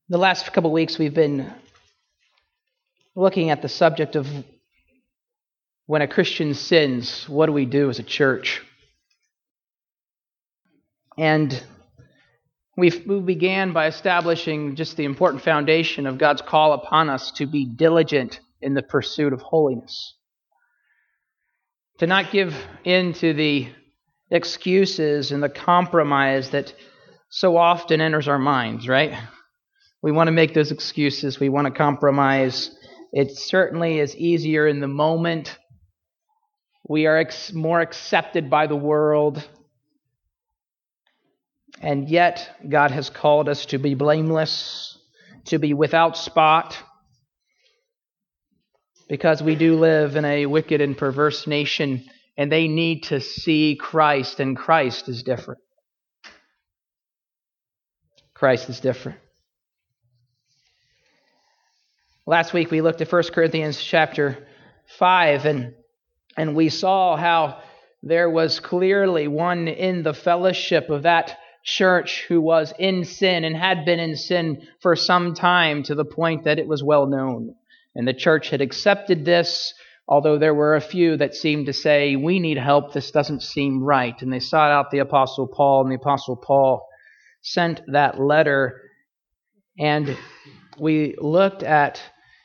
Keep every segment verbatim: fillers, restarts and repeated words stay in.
The last couple of weeks we've been looking at the subject of when a Christian sins, what do we do as a church? And we we began by establishing just the important foundation of God's call upon us to be diligent in the pursuit of holiness. To not give in to the excuses and the compromise that so often enters our minds, right? We want to make those excuses. We want to compromise. It certainly is easier in the moment. We are ex- more accepted by the world. And yet, God has called us to be blameless, to be without spot, because we do live in a wicked and perverse nation, and they need to see Christ, and Christ is different. Christ is different. Last week we looked at First Corinthians chapter five, and, and we saw how there was clearly one in the fellowship of that church who was in sin and had been in sin for some time, to the point that it was well known. And the church had accepted this, although there were a few that seemed to say, we need help, this doesn't seem right. And they sought out the Apostle Paul, and the Apostle Paul sent that letter. And we looked at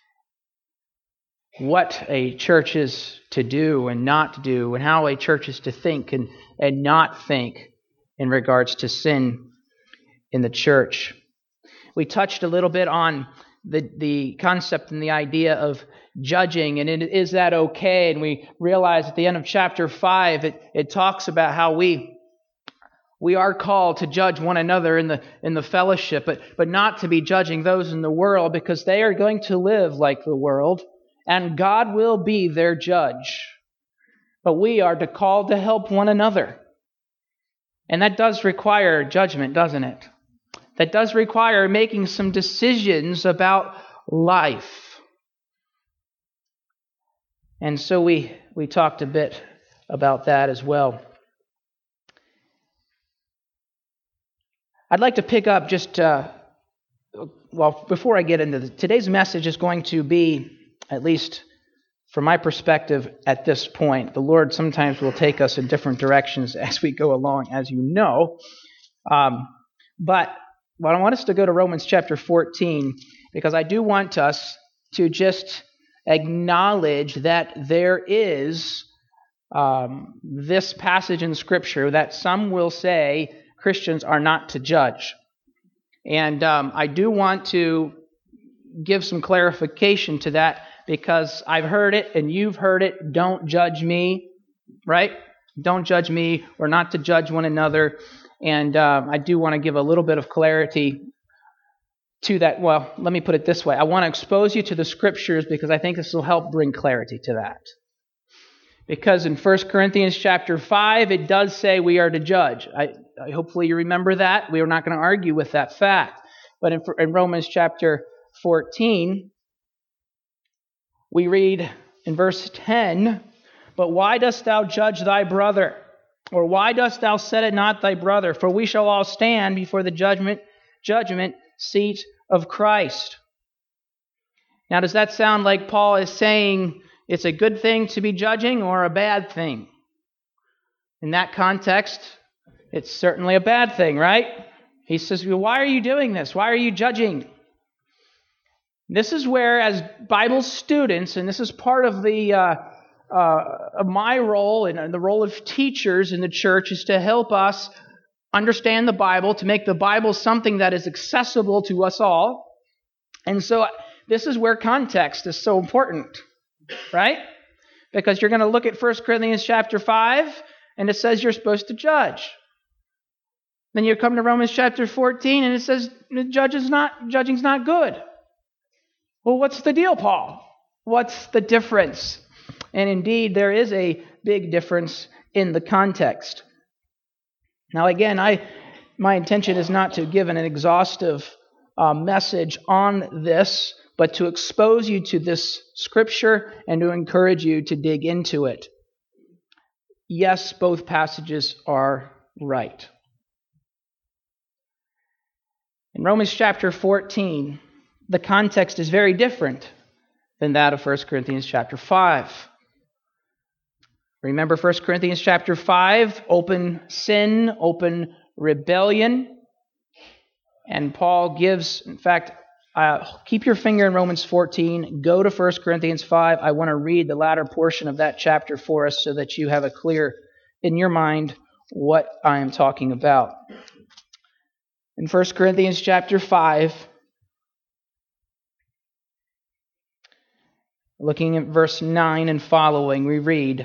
what a church is to do and not to do, and how a church is to think and, and not think in regards to sin in the church. We touched a little bit on the, the concept and the idea of judging, and it, is that okay? And we realized at the end of chapter five, it, it talks about how we we are called to judge one another in the in the fellowship, but, but not to be judging those in the world, because they are going to live like the world, and God will be their judge. But we are to call to help one another. And that does require judgment, doesn't it? That does require making some decisions about life. And so we, we talked a bit about that as well. I'd like to pick up just, uh, well, before I get into this, today's message is going to be, at least from my perspective at this point, the Lord sometimes will take us in different directions as we go along, as you know. Um, but well, I want us to go to Romans chapter fourteen, because I do want us to just acknowledge that there is um, this passage in Scripture that some will say Christians are not to judge. And um, I do want to give some clarification to that, because I've heard it and you've heard it. Don't judge me, right? Don't judge me. We're not to judge one another. And uh, I do want to give a little bit of clarity to that. Well, let me put it this way. I want to expose you to the Scriptures, because I think this will help bring clarity to that. Because in First Corinthians chapter five, it does say we are to judge. I, I hopefully you remember that. We are not going to argue with that fact. But in, in Romans chapter fourteen, we read in verse ten, "But why dost thou judge thy brother? Or why dost thou set it not thy brother? For we shall all stand before the judgment judgment seat of Christ." Now, does that sound like Paul is saying it's a good thing to be judging or a bad thing? In that context, it's certainly a bad thing, right? He says, well, why are you doing this? Why are you judging? This is where, as Bible students, and this is part of the uh, uh, of my role and the role of teachers in the church, is to help us understand the Bible, to make the Bible something that is accessible to us all. And so this is where context is so important, right? Because you're going to look at First Corinthians chapter five, and it says you're supposed to judge. Then you come to Romans chapter fourteen, and it says judge is not, judging's not good. Well, what's the deal, Paul? What's the difference? And indeed, there is a big difference in the context. Now, again, I my intention is not to give an exhaustive uh, message on this, but to expose you to this Scripture and to encourage you to dig into it. Yes, both passages are right. In Romans chapter fourteen, the context is very different than that of First Corinthians chapter five. Remember First Corinthians chapter five, open sin, open rebellion. And Paul gives, in fact, uh, keep your finger in Romans fourteen, go to First Corinthians five. I want to read the latter portion of that chapter for us so that you have a clear in your mind what I am talking about. In First Corinthians chapter five, looking at verse nine and following, we read,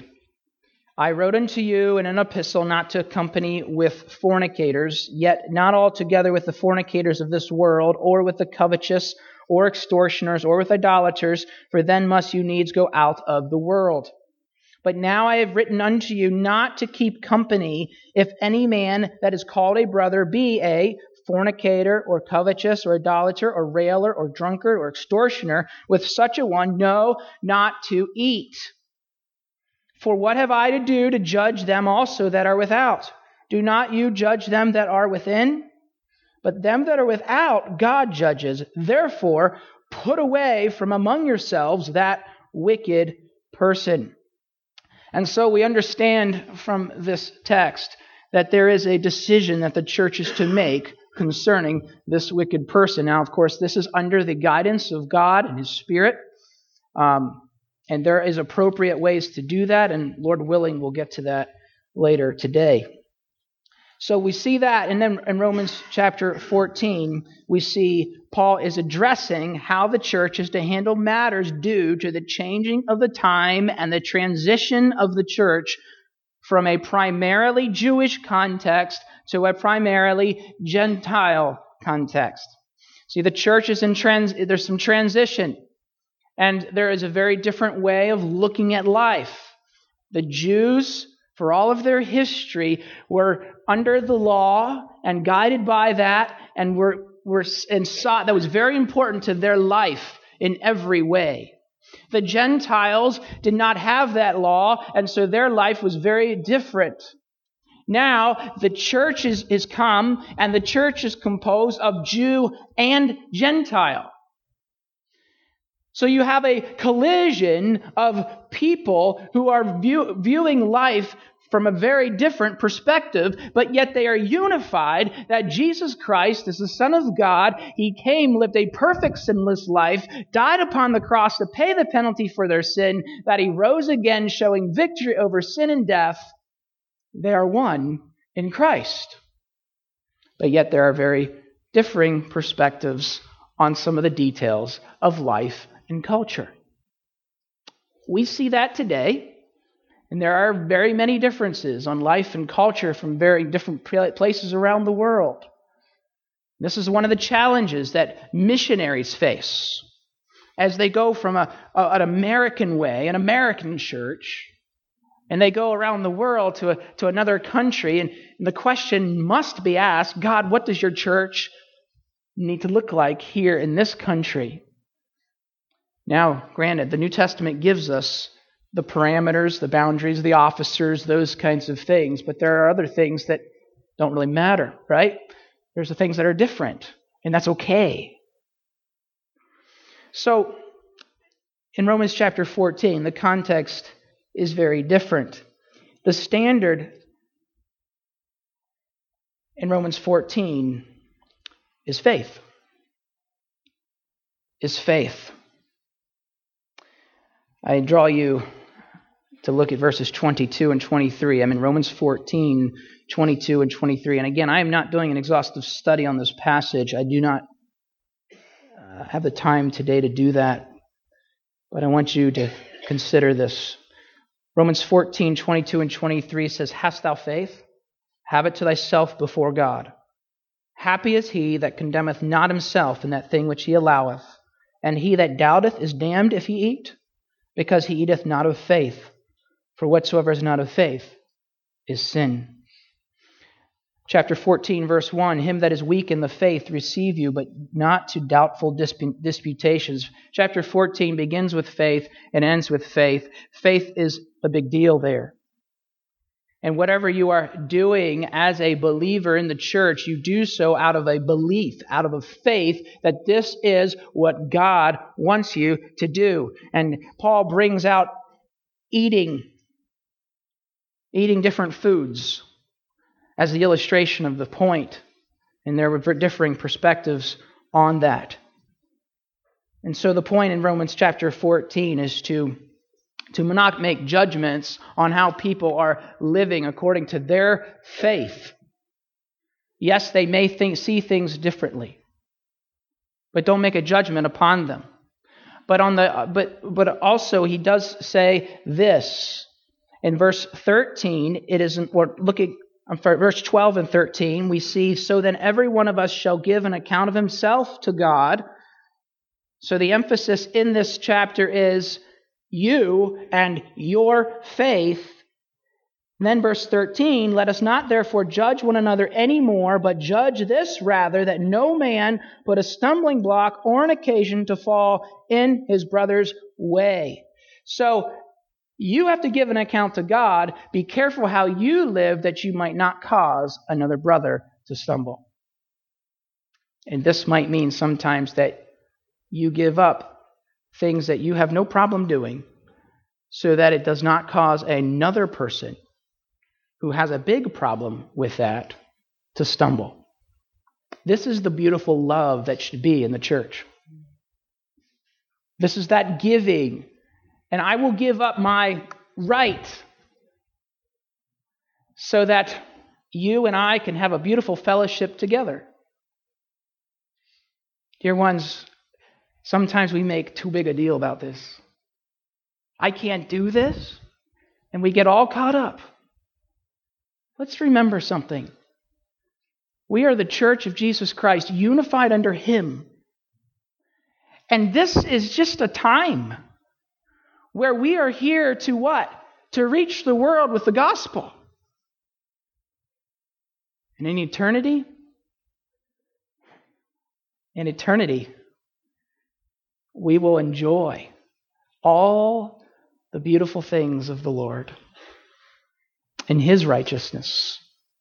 I wrote unto you in an epistle not to accompany with fornicators, yet not altogether with the fornicators of this world, or with the covetous, or extortioners, or with idolaters, for then must you needs go out of the world. But now I have written unto you not to keep company, if any man that is called a brother be a fornicator, or covetous, or idolater, or railer, or drunkard, or extortioner, with such a one, no, not to eat. For what have I to do to judge them also that are without? Do not you judge them that are within? But them that are without God judges. Therefore, put away from among yourselves that wicked person. And so we understand from this text that there is a decision that the church is to make concerning this wicked person. Now, of course, this is under the guidance of God and His Spirit. Um, And there is appropriate ways to do that, and Lord willing, we'll get to that later today. So we see that, and then in Romans chapter fourteen, we see Paul is addressing how the church is to handle matters due to the changing of the time and the transition of the church from a primarily Jewish context to a primarily Gentile context. See, the church is in trans, there's some transition. And there is a very different way of looking at life. The Jews, for all of their history, were under the law and guided by that, and were were and saw that was very important to their life in every way. The Gentiles did not have that law, and so their life was very different. Now the church is, is come, and the church is composed of Jew and Gentile. So you have a collision of people who are view, viewing life from a very different perspective, but yet they are unified that Jesus Christ is the Son of God. He came, lived a perfect sinless life, died upon the cross to pay the penalty for their sin, that He rose again, showing victory over sin and death. They are one in Christ. But yet there are very differing perspectives on some of the details of life and culture. We see that today, and there are very many differences on life and culture from very different places around the world. This is one of the challenges that missionaries face as they go from a, a, an American way, an American church, and they go around the world to, a, to another country, and, and the question must be asked, God, what does your church need to look like here in this country? Now, granted, the New Testament gives us the parameters, the boundaries, the officers, those kinds of things, but there are other things that don't really matter, right? There's the things that are different, and that's okay. So, in Romans chapter fourteen, the context is very different. The standard in Romans fourteen is faith. Is faith. I draw you to look at verses twenty-two and twenty-three. I'm in Romans fourteen, twenty-two and twenty-three. And again, I am not doing an exhaustive study on this passage. I do not uh, have the time today to do that. But I want you to consider this. Romans fourteen, twenty-two and twenty-three says, Hast thou faith? Have it to thyself before God. Happy is he that condemneth not himself in that thing which he alloweth. And he that doubteth is damned if he eat, because he eateth not of faith. For whatsoever is not of faith is sin. Chapter fourteen, verse one, Him that is weak in the faith receive you, but not to doubtful disp- disputations. Chapter fourteen begins with faith and ends with faith. Faith is a big deal there. And whatever you are doing as a believer in the church, you do so out of a belief, out of a faith that this is what God wants you to do. And Paul brings out eating, eating different foods as the illustration of the point. And there were differing perspectives on that. And so the point in Romans chapter fourteen is to to not make judgments on how people are living according to their faith. Yes, they may think, see things differently, but don't make a judgment upon them. But on the but but also he does say this in verse thirteen. It isn't. Or look at I'm sorry, verse twelve and thirteen. We see, so then every one of us shall give an account of himself to God. So the emphasis in this chapter is you and your faith. And then verse thirteen, let us not therefore judge one another anymore, but judge this rather, that no man put a stumbling block or an occasion to fall in his brother's way. So you have to give an account to God. Be careful how you live, that you might not cause another brother to stumble. And this might mean sometimes that you give up things that you have no problem doing so that it does not cause another person who has a big problem with that to stumble. This is the beautiful love that should be in the church. This is that giving. And I will give up my right so that you and I can have a beautiful fellowship together. Dear ones, sometimes we make too big a deal about this. I can't do this, and we get all caught up. Let's remember something. We are the church of Jesus Christ, unified under Him. And this is just a time where we are here to what? To reach the world with the gospel. And in eternity, in eternity, we will enjoy all the beautiful things of the Lord in His righteousness.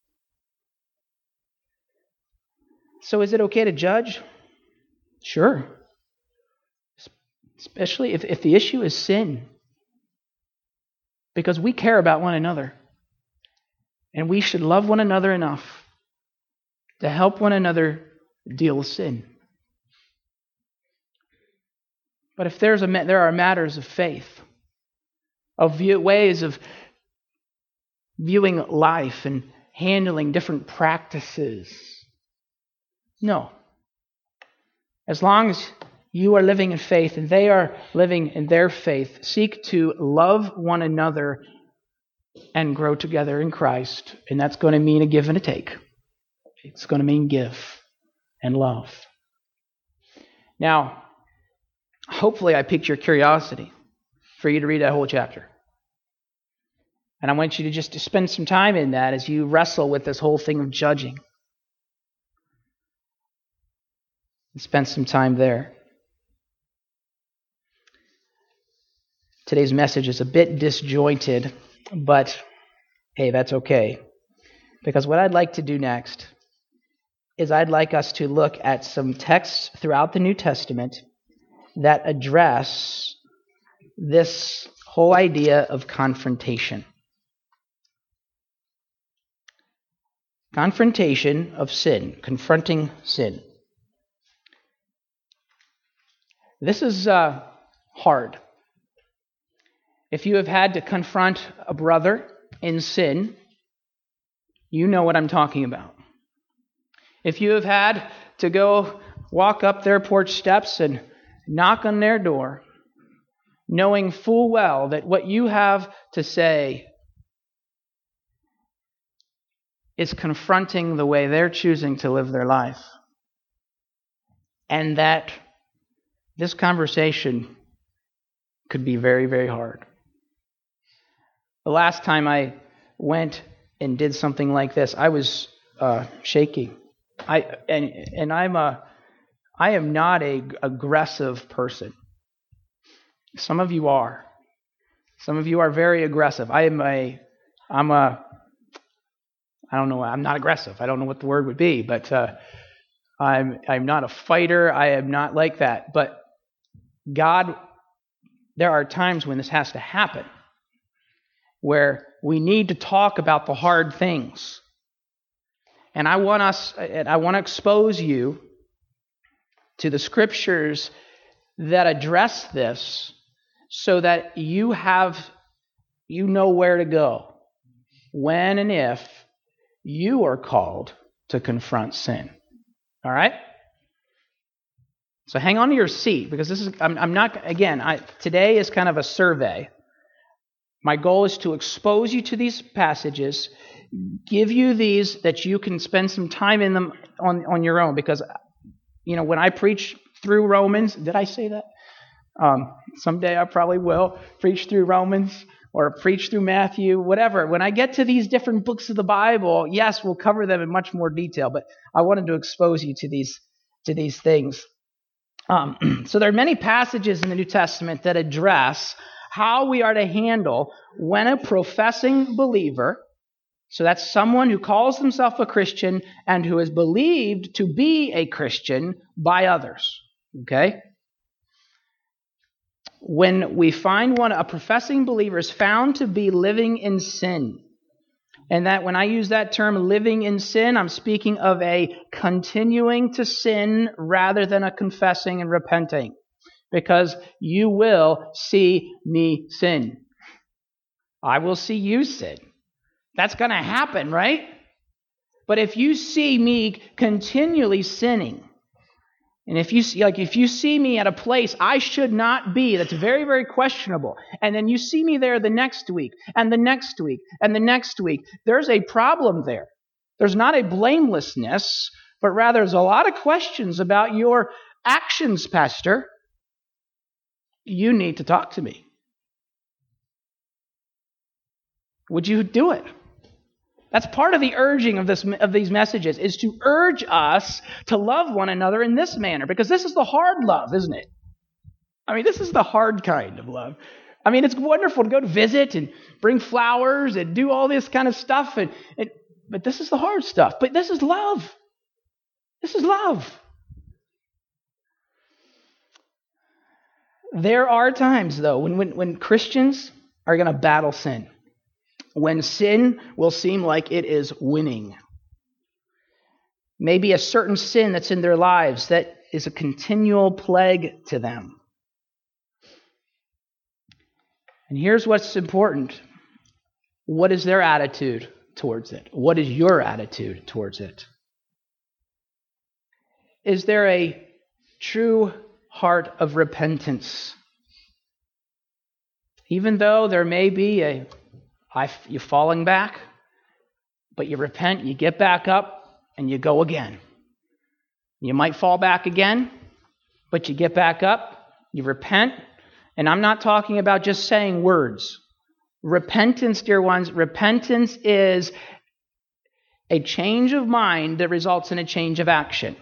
So is it okay to judge? Sure. Especially if, if the issue is sin. Because we care about one another. And we should love one another enough to help one another deal with sin. But if there's a there are matters of faith, of view, ways of viewing life and handling different practices, no. As long as you are living in faith and they are living in their faith, seek to love one another and grow together in Christ. And that's going to mean a give and a take. It's going to mean give and love. Now, hopefully I piqued your curiosity for you to read that whole chapter. And I want you to just to spend some time in that as you wrestle with this whole thing of judging. And spend some time there. Today's message is a bit disjointed, but hey, that's okay. Because what I'd like to do next is I'd like us to look at some texts throughout the New Testament that address this whole idea of confrontation. Confrontation of sin, confronting sin. This is uh, hard. If you have had to confront a brother in sin, you know what I'm talking about. If you have had to go walk up their porch steps and knock on their door, knowing full well that what you have to say is confronting the way they're choosing to live their life, and that this conversation could be very, very hard. The last time I went and did something like this, I was uh, shaking. I and and I'm a I am not a aggressive person. Some of you are. Some of you are very aggressive. I am a I'm a I don't know. I'm not aggressive. I don't know what the word would be, but uh, I'm I'm not a fighter. I am not like that. But God, there are times when this has to happen, where we need to talk about the hard things. And I want us, and I want to expose you to the scriptures that address this, so that you have, you know where to go when and if you are called to confront sin. All right? So hang on to your seat, because this is, I'm, I'm not, again, I, today is kind of a survey. My goal is to expose you to these passages, give you these that you can spend some time in them on, on your own, because, you know, when I preach through Romans, did I say that? Um, someday I probably will preach through Romans or preach through Matthew, whatever. When I get to these different books of the Bible, yes, we'll cover them in much more detail, but I wanted to expose you to these to these things. Um, so there are many passages in the New Testament that address how we are to handle when a professing believer, so that's someone who calls himself a Christian and who is believed to be a Christian by others, okay? When we find one, a professing believer is found to be living in sin. And that when I use that term, living in sin, I'm speaking of a continuing to sin rather than a confessing and repenting. Because you will see me sin. I will see you sin. That's going to happen, right? But if you see me continually sinning, and if you see, like if you see me at a place I should not be, that's very, very questionable, and then you see me there the next week, and the next week, and the next week, there's a problem there. There's not a blamelessness, but rather there's a lot of questions about your actions, Pastor. You need to talk to me. Would you do it? That's part of the urging of this of these messages, is to urge us to love one another in this manner, because this is the hard love, isn't it? I mean, this is the hard kind of love. I mean, it's wonderful to go to visit and bring flowers and do all this kind of stuff, and, and but this is the hard stuff. But this is love. This is love. There are times, though, when when, when Christians are going to battle sin. When sin will seem like it is winning. Maybe a certain sin that's in their lives that is a continual plague to them. And here's what's important. What is their attitude towards it? What is your attitude towards it? Is there a true heart of repentance? Even though there may be a you're falling back, but you repent, you get back up, and you go again. You might fall back again, but you get back up, you repent, and I'm not talking about just saying words. Repentance, dear ones, repentance is a change of mind that results in a change of action.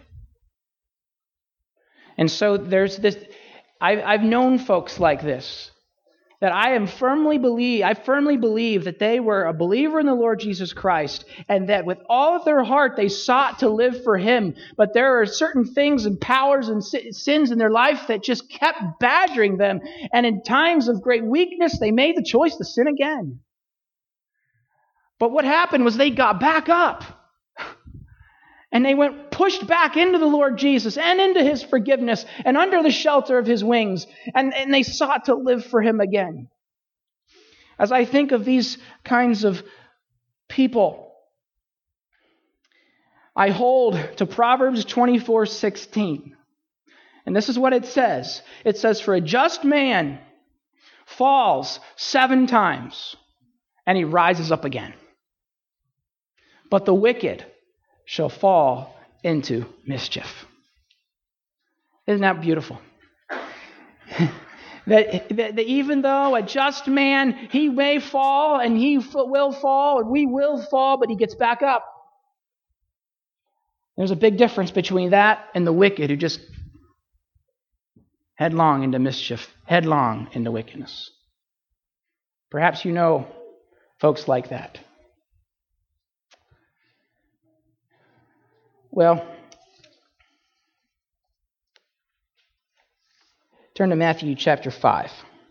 And so there's this, I've, I've known folks like this, that I am firmly believe, I firmly believe that they were a believer in the Lord Jesus Christ, and that with all of their heart they sought to live for Him. But there are certain things and powers and sins in their life that just kept badgering them. And in times of great weakness, they made the choice to sin again. But what happened was they got back up. And they went pushed back into the Lord Jesus and into His forgiveness and under the shelter of His wings. And, and they sought to live for Him again. As I think of these kinds of people, I hold to Proverbs twenty-four sixteen. And this is what it says. It says, "For a just man falls seven times, and he rises up again. But the wicked shall fall into mischief." Isn't that beautiful? that, that, that even though a just man, he may fall, and he will fall, and we will fall, but he gets back up. There's a big difference between that and the wicked who just headlong into mischief, headlong into wickedness. Perhaps you know folks like that. Well, turn to Matthew chapter five.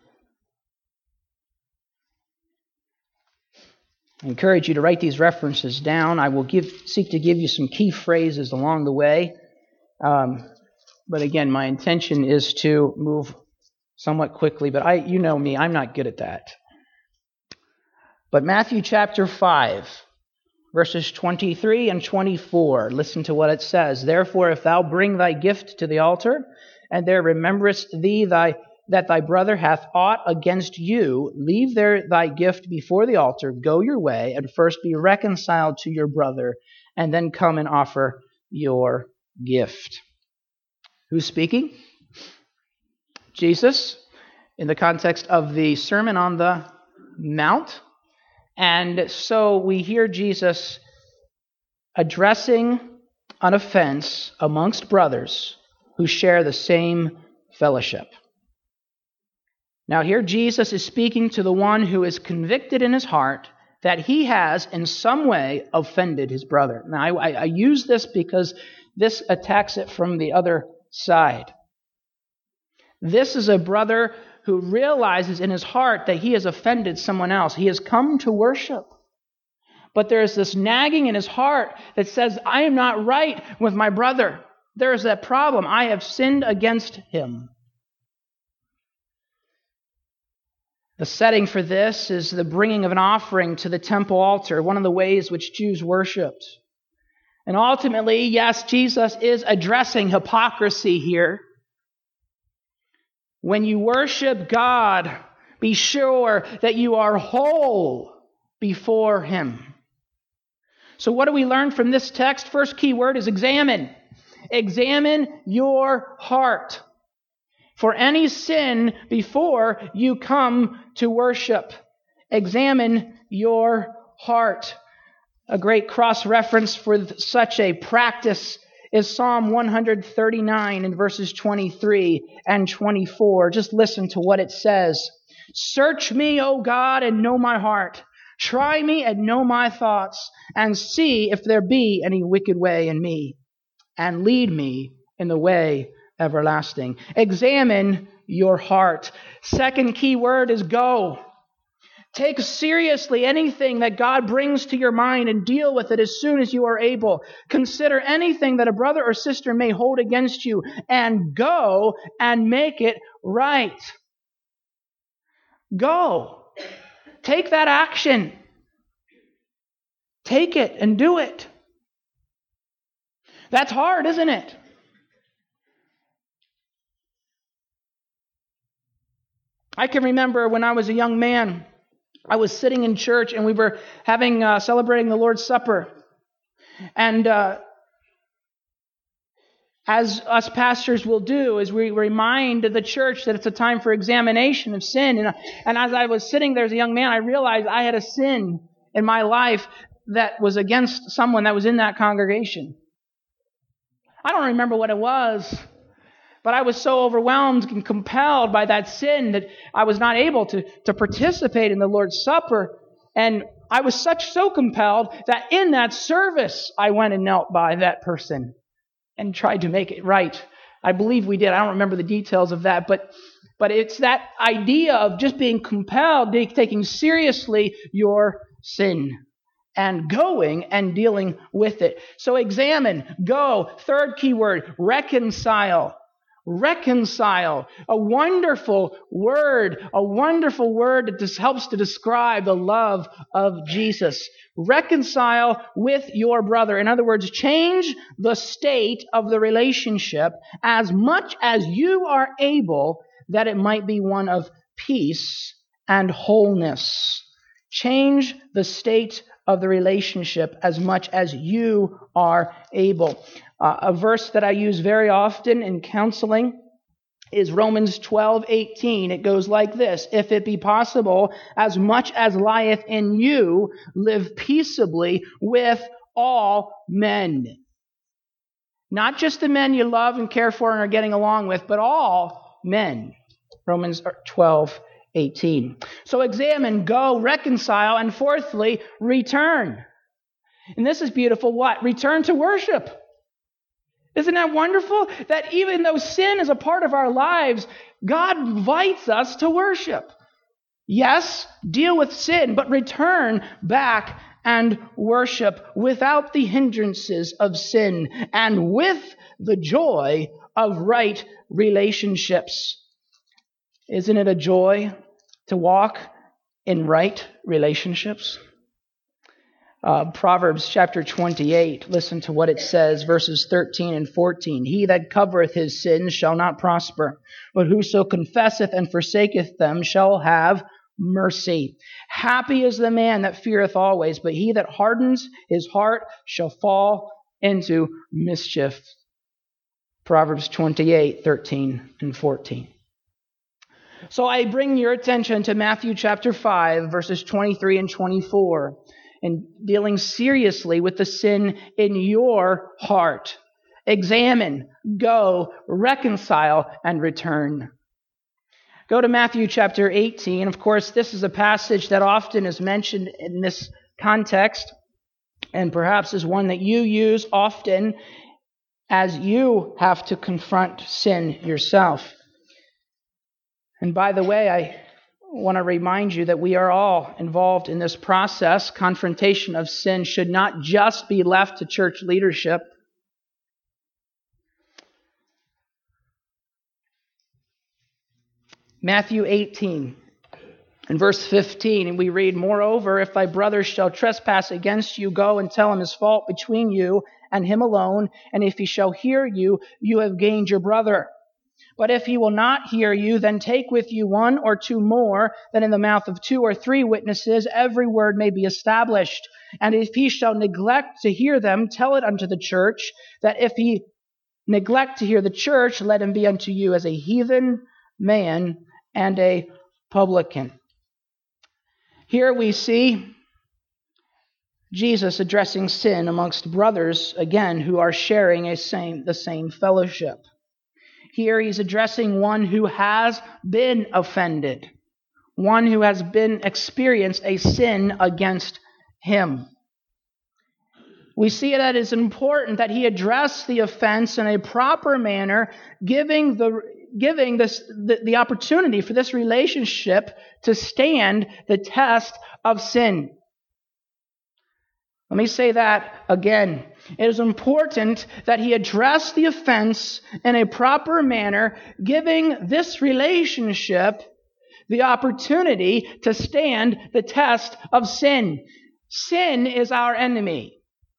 I encourage you to write these references down. I will give, seek to give you some key phrases along the way. Um, but again, my intention is to move somewhat quickly. But I, you know me, I'm not good at that. But Matthew chapter five, verses twenty-three and twenty-four, listen to what it says. Therefore, if thou bring thy gift to the altar, and there rememberest thee thy that thy brother hath aught against you, leave there thy gift before the altar, go your way, and first be reconciled to your brother, and then come and offer your gift. Who's speaking? Jesus, in the context of the Sermon on the Mount. And so we hear Jesus addressing an offense amongst brothers who share the same fellowship. Now here Jesus is speaking to the one who is convicted in his heart that he has in some way offended his brother. Now I, I use this because this attacks it from the other side. This is a brother who realizes in his heart that he has offended someone else. He has come to worship. But there is this nagging in his heart that says, I am not right with my brother. There is that problem. I have sinned against him. The setting for this is the bringing of an offering to the temple altar, one of the ways which Jews worshipped. And ultimately, yes, Jesus is addressing hypocrisy here. When you worship God, be sure that you are whole before Him. So what do we learn from this text? First key word is examine. Examine your heart for any sin before you come to worship. Examine your heart. A great cross-reference for such a practice is Psalm one thirty-nine in verses twenty-three and twenty-four. Just listen to what it says. Search me, O God, and know my heart. Try me and know my thoughts, and see if there be any wicked way in me, and lead me in the way everlasting. Examine your heart. Second key word is go. Take seriously anything that God brings to your mind and deal with it as soon as you are able. Consider anything that a brother or sister may hold against you and go and make it right. Go. Take that action. Take it and do it. That's hard, isn't it? I can remember when I was a young man, I was sitting in church and we were having uh, celebrating the Lord's Supper. And uh, as us pastors will do, is we remind the church that it's a time for examination of sin. And, and as I was sitting there as a young man, I realized I had a sin in my life that was against someone that was in that congregation. I don't remember what it was, but I was so overwhelmed and compelled by that sin that I was not able to, to participate in the Lord's Supper. And I was such so compelled that in that service, I went and knelt by that person and tried to make it right. I believe we did. I don't remember the details of that, but but it's that idea of just being compelled, taking seriously your sin and going and dealing with it. So examine, go. Third key word, reconcile. Reconcile. A wonderful word, a wonderful word that just helps to describe the love of Jesus. Reconcile with your brother. In other words, change the state of the relationship as much as you are able, that it might be one of peace and wholeness. Change the state of the relationship as much as you are able. Uh, a verse that I use very often in counseling is Romans twelve eighteen. It goes like this: if it be possible, as much as lieth in you, live peaceably with all men. Not just the men you love and care for and are getting along with, but all men. Romans twelve eighteen. So examine, go, reconcile, and fourthly, return. And this is beautiful. What? Return to worship. Isn't that wonderful? That even though sin is a part of our lives, God invites us to worship. Yes, deal with sin, but return back and worship without the hindrances of sin and with the joy of right relationships. Isn't it a joy to walk in right relationships? Uh, Proverbs chapter twenty-eight, listen to what it says, verses thirteen and fourteen. He that covereth his sins shall not prosper, but whoso confesseth and forsaketh them shall have mercy. Happy is the man that feareth always, but he that hardens his heart shall fall into mischief. Proverbs twenty-eight, thirteen and fourteen. So I bring your attention to Matthew chapter five, verses twenty-three and twenty-four, and dealing seriously with the sin in your heart. Examine, go, reconcile, and return. Go to Matthew chapter eighteen. Of course, this is a passage that often is mentioned in this context, and perhaps is one that you use often as you have to confront sin yourself. And by the way, I want to remind you that we are all involved in this process. Confrontation of sin should not just be left to church leadership. Matthew eighteen and verse fifteen, and we read, Moreover, if thy brother shall trespass against you, go and tell him his fault between you and him alone, and if he shall hear you, you have gained your brother. But if he will not hear you, then take with you one or two more, that in the mouth of two or three witnesses every word may be established. And if he shall neglect to hear them, tell it unto the church, that if he neglect to hear the church, let him be unto you as a heathen man and a publican. Here we see Jesus addressing sin amongst brothers, again, who are sharing a same, the same fellowship. Here he's addressing one who has been offended, one who has been experienced a sin against him. We see that it is important that he address the offense in a proper manner, giving the giving this the, the opportunity for this relationship to stand the test of sin. Let me say that again. It is important that he address the offense in a proper manner, giving this relationship the opportunity to stand the test of sin. Sin is our enemy.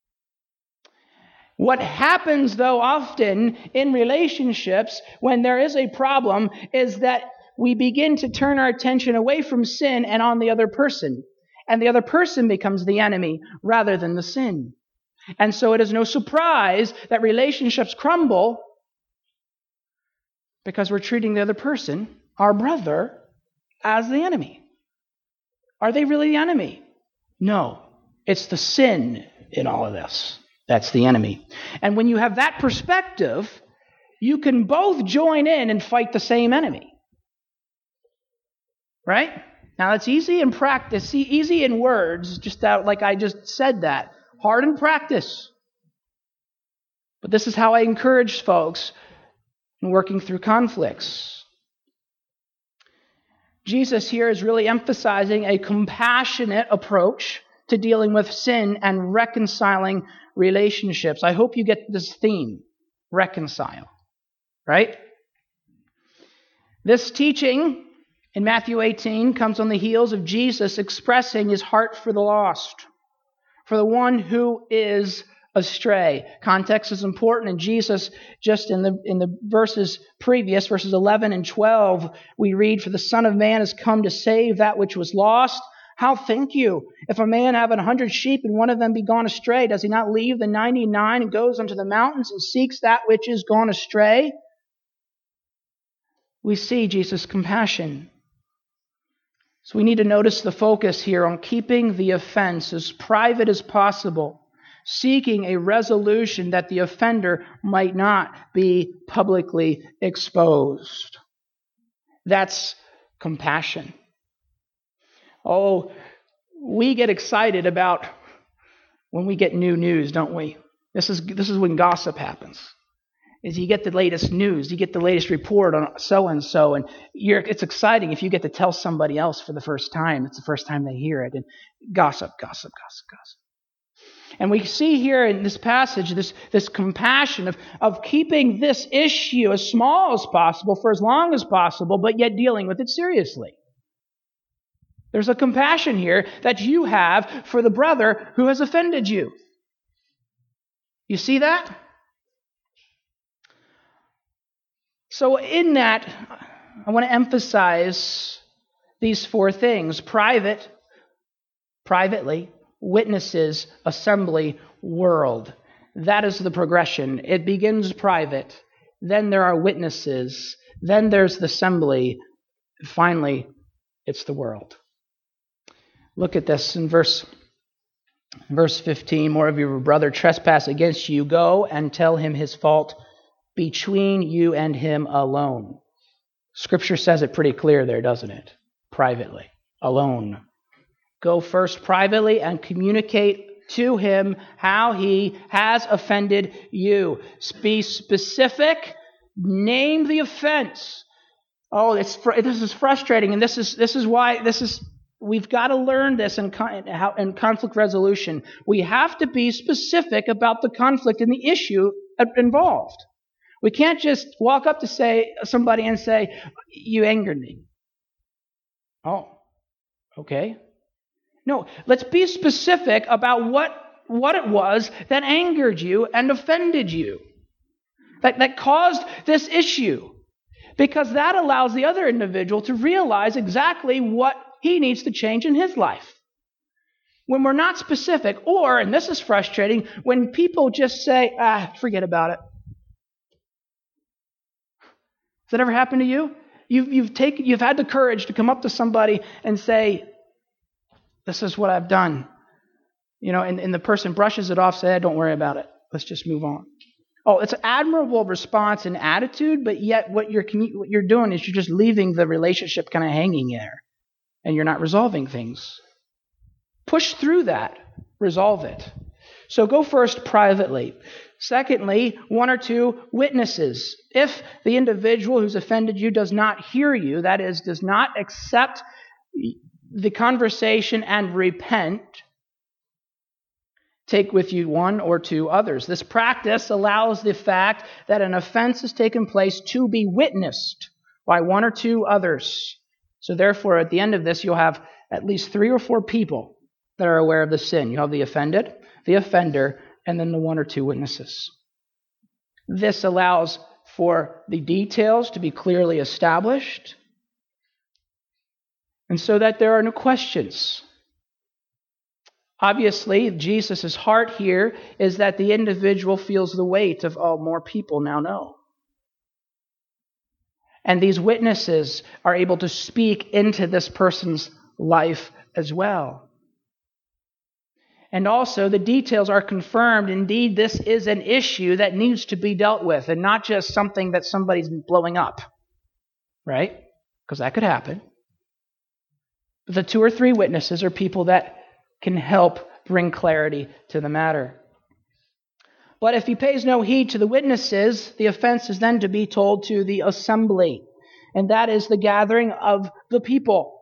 What happens, though, often in relationships when there is a problem is that we begin to turn our attention away from sin and on the other person. And the other person becomes the enemy rather than the sin. And so it is no surprise that relationships crumble because we're treating the other person, our brother, as the enemy. Are they really the enemy? No. It's the sin in all of this. That's the enemy. And when you have that perspective, you can both join in and fight the same enemy. Right? Now, it's easy in practice, easy in words, just out like I just said that. Hard in practice. But this is how I encourage folks in working through conflicts. Jesus here is really emphasizing a compassionate approach to dealing with sin and reconciling relationships. I hope you get this theme, reconcile. Right? This teaching in Matthew eighteen comes on the heels of Jesus expressing his heart for the lost, for the one who is astray. Context is important, and Jesus, just in the in the verses previous, verses eleven and twelve, we read, For the Son of Man has come to save that which was lost. How think you? If a man have an hundred sheep and one of them be gone astray, does he not leave the ninety-nine and goes unto the mountains and seeks that which is gone astray? We see Jesus' compassion. So we need to notice the focus here on keeping the offense as private as possible, seeking a resolution that the offender might not be publicly exposed. That's compassion. Oh, we get excited about when we get new news, don't we? This is this is when gossip happens. is you get the latest news, you get the latest report on so-and-so, and you're, it's exciting if you get to tell somebody else for the first time. It's the first time they hear it. And gossip, gossip, gossip, gossip. And we see here in this passage this, this compassion of, of keeping this issue as small as possible for as long as possible, but yet dealing with it seriously. There's a compassion here that you have for the brother who has offended you. You see that? So in that, I want to emphasize these four things: private, privately, witnesses, assembly, world. That is the progression. It begins private, then there are witnesses, then there's the assembly, finally, it's the world. Look at this in verse, verse fifteen. More of your brother trespass against you, go and tell him his fault between you and him alone. Scripture says it pretty clear there, doesn't it? Privately, alone. Go first privately and communicate to him how he has offended you. Be specific. Name the offense. Oh, it's this is frustrating, and this is this is why this is. We've got to learn this in, in conflict resolution. We have to be specific about the conflict and the issue involved. We can't just walk up to say somebody and say, "You angered me." Oh, okay. No, let's be specific about what, what it was that angered you and offended you, that, that caused this issue, because that allows the other individual to realize exactly what he needs to change in his life. When we're not specific, or, and this is frustrating, when people just say, ah, forget about it. Has that ever happened to you? You've, you've taken, you've had the courage to come up to somebody and say, this is what I've done. You know, and, and the person brushes it off, say, don't worry about it. Let's just move on. Oh, it's an admirable response and attitude, but yet what you're, what you're doing is you're just leaving the relationship kind of hanging there, and you're not resolving things. Push through that. Resolve it. So go first privately. Secondly, one or two witnesses. If the individual who's offended you does not hear you, that is, does not accept the conversation and repent, take with you one or two others. This practice allows the fact that an offense has taken place to be witnessed by one or two others. So therefore, at the end of this, you'll have at least three or four people that are aware of the sin. You have the offended, the offender, and then the one or two witnesses. This allows for the details to be clearly established, and so that there are no questions. Obviously, Jesus' heart here is that the individual feels the weight of, oh, more people now know. And these witnesses are able to speak into this person's life as well. And also, the details are confirmed. Indeed, this is an issue that needs to be dealt with, and not just something that somebody's blowing up. Right? Because that could happen. But the two or three witnesses are people that can help bring clarity to the matter. But if he pays no heed to the witnesses, the offense is then to be told to the assembly, and that is the gathering of the people.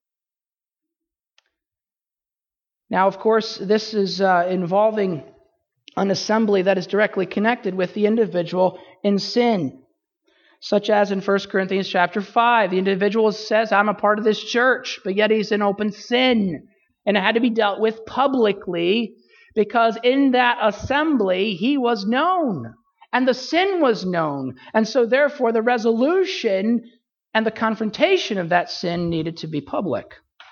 Now, of course, this is uh, involving an assembly that is directly connected with the individual in sin, such as in First Corinthians chapter five. The individual says, I'm a part of this church, but yet he's in open sin, and it had to be dealt with publicly, because in that assembly, he was known, and the sin was known. And so therefore, the resolution and the confrontation of that sin needed to be public.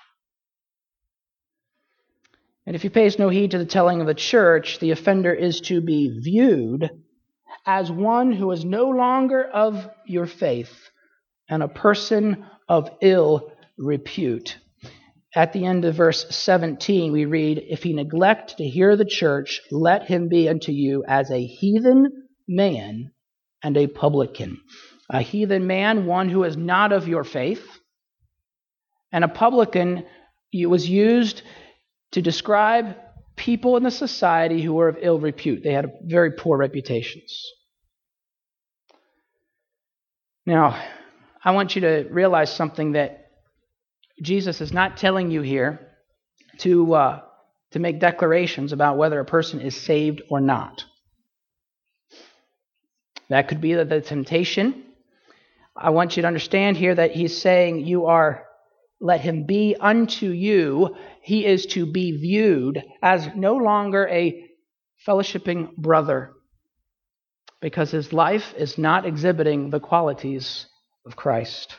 And if he pays no heed to the telling of the church, the offender is to be viewed as one who is no longer of your faith and a person of ill repute. At the end of verse seventeen, we read, if he neglect to hear the church, let him be unto you as a heathen man and a publican. A heathen man, one who is not of your faith, and a publican was used to describe people in the society who were of ill repute. They had very poor reputations. Now, I want you to realize something, that Jesus is not telling you here to uh, to make declarations about whether a person is saved or not. That could be the temptation. I want you to understand here that he's saying you are, let him be unto you. He is to be viewed as no longer a fellowshipping brother, because his life is not exhibiting the qualities of Christ.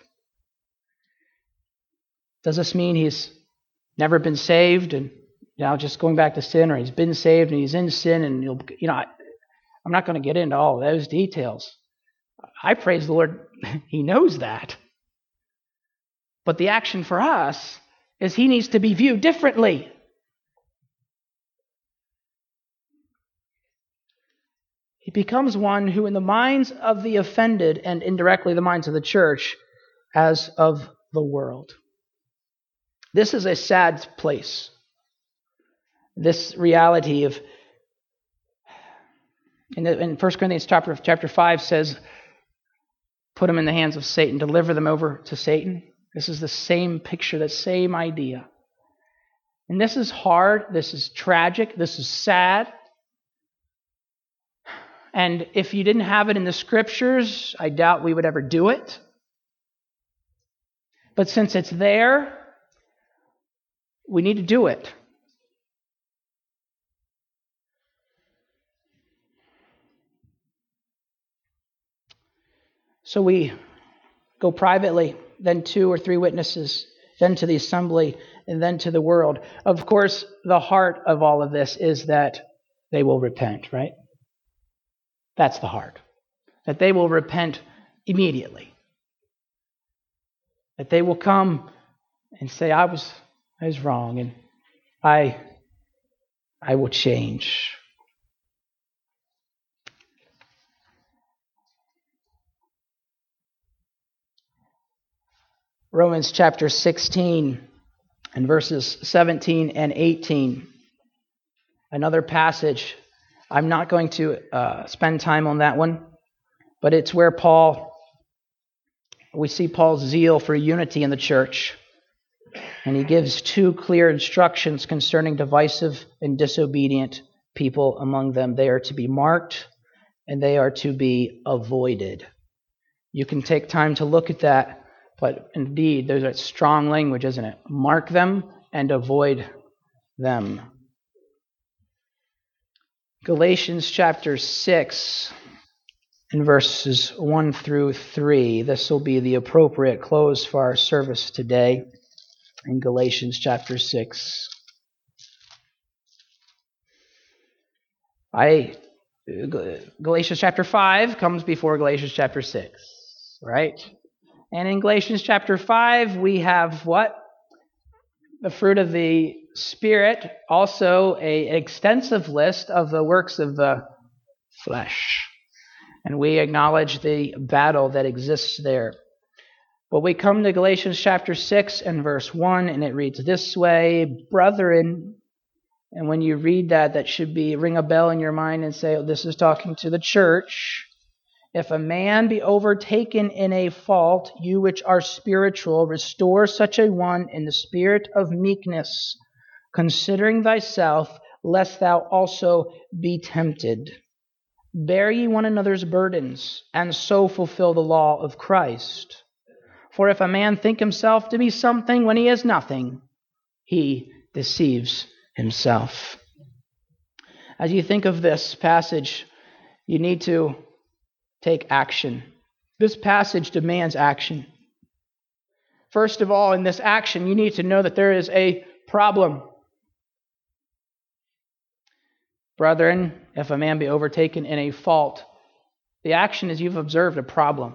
Does this mean he's never been saved and now just going back to sin, or he's been saved and he's in sin and he'll, you know, I, I'm not going to get into all those details. I praise the Lord, he knows that. But the action for us is he needs to be viewed differently. He becomes one who, in the minds of the offended and indirectly the minds of the church, as of the world. This is a sad place. This reality of, in, the, in First Corinthians chapter, chapter five says, put them in the hands of Satan, deliver them over to Satan. This is the same picture, the same idea. And this is hard, this is tragic, this is sad. And if you didn't have it in the Scriptures, I doubt we would ever do it. But since it's there, we need to do it. So we go privately, then two or three witnesses, then to the assembly, and then to the world. Of course, the heart of all of this is that they will repent, right? That's the heart. That they will repent immediately. That they will come and say, I was I was wrong, and I I will change. Romans chapter sixteen and verses seventeen and eighteen. Another passage. I'm not going to uh, spend time on that one, but it's where Paul, we see Paul's zeal for unity in the church. And he gives two clear instructions concerning divisive and disobedient people among them. They are to be marked and they are to be avoided. You can take time to look at that, but indeed, there's a strong language, isn't it? Mark them and avoid them. Galatians chapter six and verses one through three. This will be the appropriate close for our service today in Galatians chapter six. I Galatians chapter five comes before Galatians chapter six, right? And in Galatians chapter five, we have what? The fruit of the Spirit, also a, an extensive list of the works of the flesh. And we acknowledge the battle that exists there. But we come to Galatians chapter six and verse one, and it reads this way, brethren, and when you read that, that should be ring a bell in your mind and say, oh, this is talking to the church. If a man be overtaken in a fault, you which are spiritual, restore such a one in the spirit of meekness, considering thyself, lest thou also be tempted. Bear ye one another's burdens, and so fulfill the law of Christ. For if a man think himself to be something when he is nothing, he deceives himself. As you think of this passage, you need to take action. This passage demands action. First of all, in this action, you need to know that there is a problem. Brethren, if a man be overtaken in a fault, the action is you've observed a problem.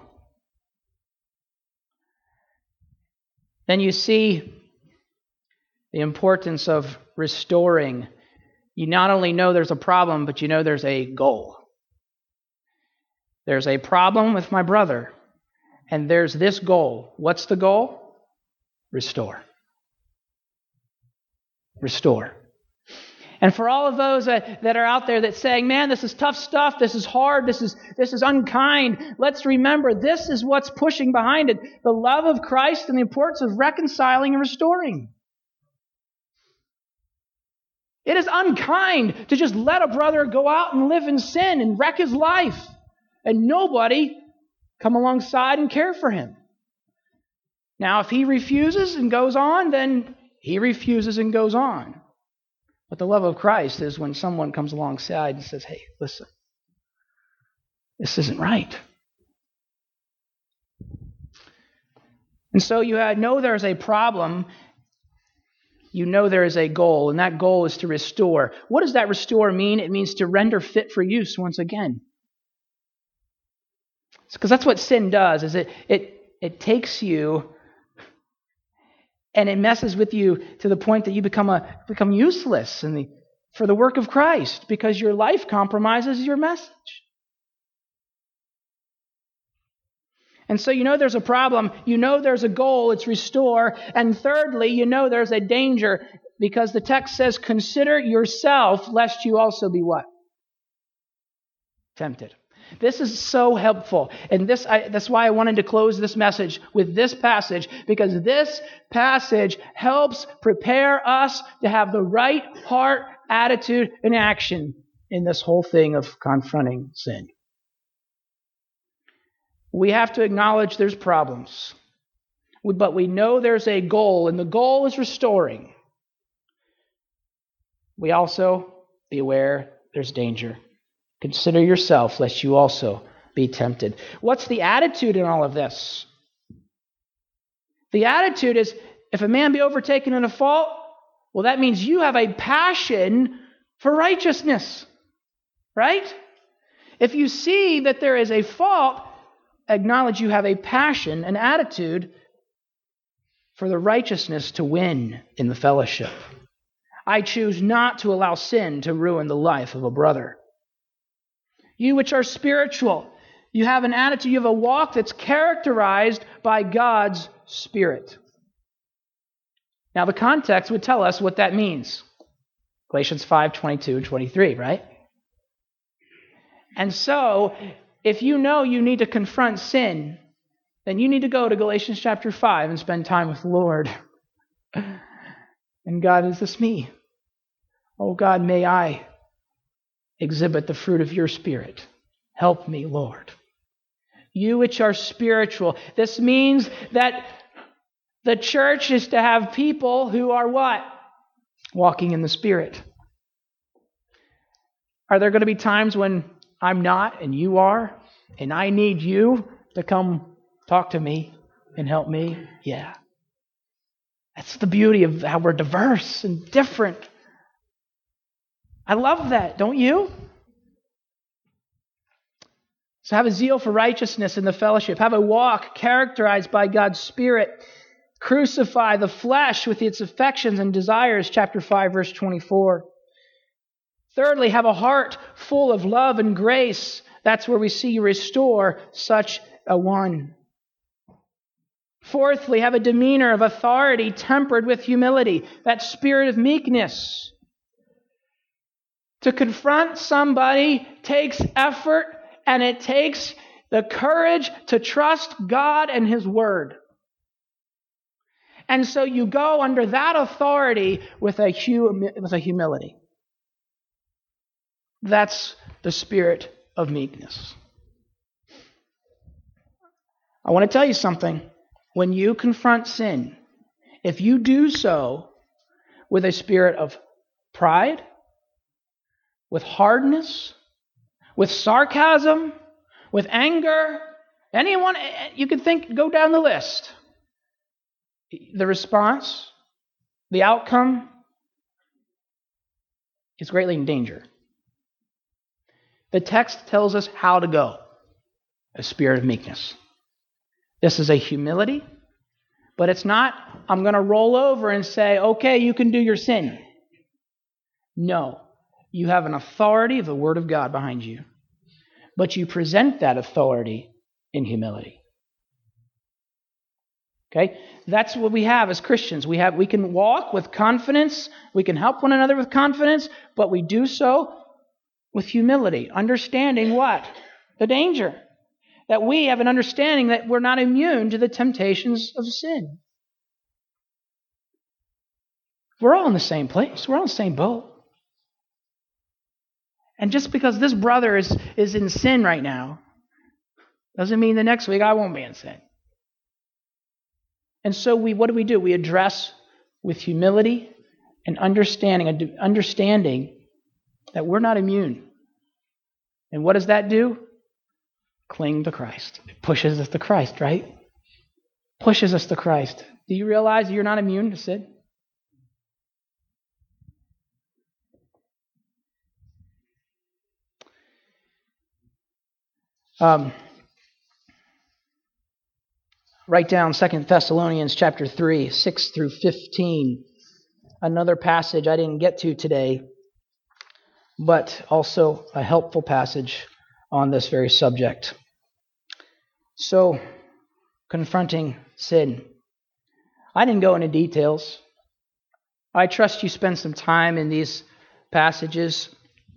Then you see the importance of restoring. You not only know there's a problem, but you know there's a goal. There's a problem with my brother, and there's this goal. What's the goal? Restore. Restore. And for all of those that, that are out there that saying, man, this is tough stuff, this is hard, this is this is unkind, let's remember this is what's pushing behind it. The love of Christ and the importance of reconciling and restoring. It is unkind to just let a brother go out and live in sin and wreck his life and nobody come alongside and care for him. Now, if he refuses and goes on, then he refuses and goes on. But the love of Christ is when someone comes alongside and says, hey, listen, this isn't right. And so you know there's a problem. You know there is a goal, and that goal is to restore. What does that restore mean? It means to render fit for use once again. Because that's what sin does, is it, it, it takes you and it messes with you to the point that you become a become useless in the, for the work of Christ because your life compromises your message. And so you know there's a problem, you know there's a goal, it's restore. And thirdly, you know there's a danger because the text says, consider yourself lest you also be what? Tempted. This is so helpful. And this I, that's why I wanted to close this message with this passage, because this passage helps prepare us to have the right heart, attitude, and action in this whole thing of confronting sin. We have to acknowledge there's problems, but we know there's a goal, and the goal is restoring. We also be aware there's danger. Consider yourself, lest you also be tempted. What's the attitude in all of this? The attitude is, if a man be overtaken in a fault, well, that means you have a passion for righteousness, right? If you see that there is a fault, acknowledge you have a passion, an attitude for the righteousness to win in the fellowship. I choose not to allow sin to ruin the life of a brother. You which are spiritual, you have an attitude, you have a walk that's characterized by God's Spirit. Now the context would tell us what that means. Galatians five, twenty-two and twenty-three, right? And so, if you know you need to confront sin, then you need to go to Galatians chapter five and spend time with the Lord. And God, is this me? Oh God, may I exhibit the fruit of your Spirit. Help me, Lord. You which are spiritual. This means that the church is to have people who are what? Walking in the Spirit. Are there going to be times when I'm not and you are, and I need you to come talk to me and help me? Yeah. That's the beauty of how we're diverse and different. I love that, don't you? So have a zeal for righteousness in the fellowship. Have a walk characterized by God's Spirit. Crucify the flesh with its affections and desires, chapter five, verse twenty-four. Thirdly, have a heart full of love and grace. That's where we see you restore such a one. Fourthly, have a demeanor of authority tempered with humility. That spirit of meekness. To confront somebody takes effort, and it takes the courage to trust God and His Word. And so you go under that authority with a, hum- with a humility. That's the spirit of meekness. I want to tell you something. When you confront sin, if you do so with a spirit of pride, with hardness, with sarcasm, with anger, anyone, you can think, go down the list. The response, the outcome is greatly in danger. The text tells us how to go. A spirit of meekness. This is a humility, but it's not, I'm going to roll over and say, okay, you can do your sin. No. You have an authority of the Word of God behind you. But you present that authority in humility. Okay? That's what we have as Christians. We have we can walk with confidence, we can help one another with confidence, but we do so with humility, understanding what? The danger. That we have an understanding that we're not immune to the temptations of sin. We're all in the same place. We're all in the same boat. And just because this brother is, is in sin right now, doesn't mean the next week I won't be in sin. And so we, what do we do? We address with humility and understanding, understanding that we're not immune. And what does that do? Cling to Christ. It pushes us to Christ, right? Pushes us to Christ. Do you realize you're not immune to sin? Um, write down Second Thessalonians chapter three, six through fifteen. Another passage I didn't get to today, but also a helpful passage on this very subject. So, confronting sin. I didn't go into details. I trust you spend some time in these passages.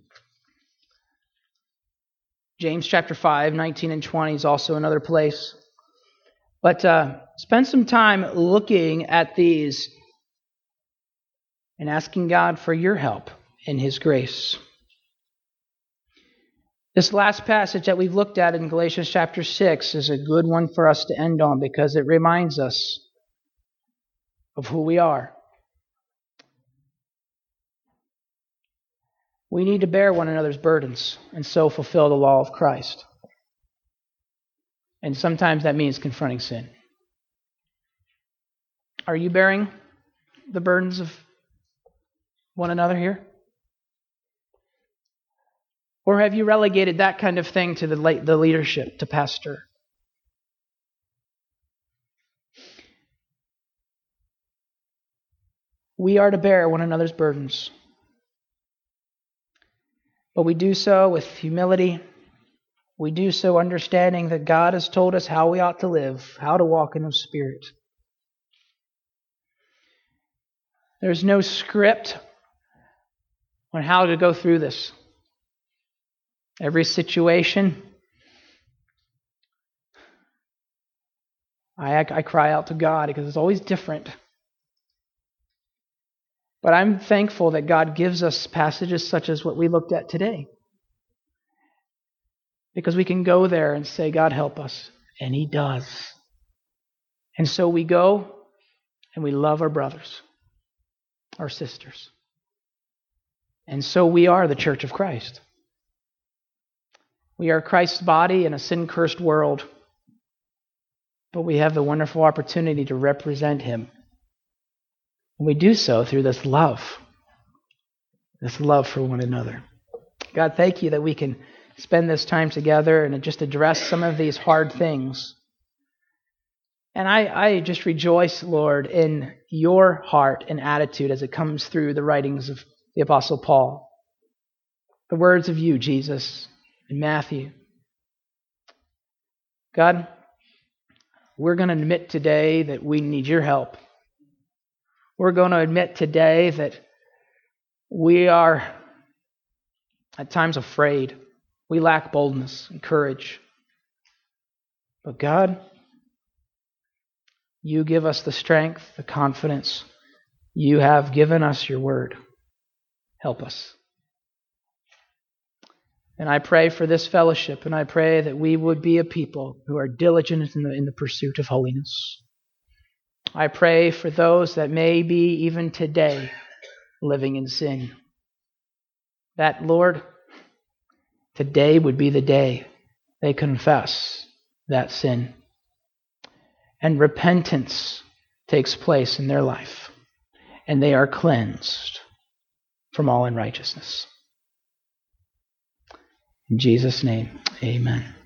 James chapter five, nineteen and twenty is also another place. But uh, spend some time looking at these and asking God for your help in His grace. This last passage that we've looked at in Galatians chapter six is a good one for us to end on because it reminds us of who we are. We need to bear one another's burdens and so fulfill the law of Christ. And sometimes that means confronting sin. Are you bearing the burdens of one another here? Or have you relegated that kind of thing to the the leadership, to pastor? We are to bear one another's burdens. But we do so with humility. We do so understanding that God has told us how we ought to live, how to walk in the Spirit. There's no script on how to go through this. Every situation, I, I cry out to God because it's always different. But I'm thankful that God gives us passages such as what we looked at today. Because we can go there and say, God, help us. And He does. And so we go and we love our brothers, our sisters. And so we are the Church of Christ. We are Christ's body in a sin-cursed world. But we have the wonderful opportunity to represent Him. And we do so through this love. This love for one another. God, thank You that we can spend this time together and just address some of these hard things. And I, I just rejoice, Lord, in Your heart and attitude as it comes through the writings of the Apostle Paul. The words of You, Jesus, and Matthew. God, we're going to admit today that we need Your help. We're going to admit today that we are at times afraid. We lack boldness and courage. But God, You give us the strength, the confidence. You have given us Your word. Help us. And I pray for this fellowship, and I pray that we would be a people who are diligent in the, in the pursuit of holiness. I pray for those that may be even today living in sin. That, Lord, today would be the day they confess that sin. And repentance takes place in their life. And they are cleansed from all unrighteousness. In Jesus' name, amen.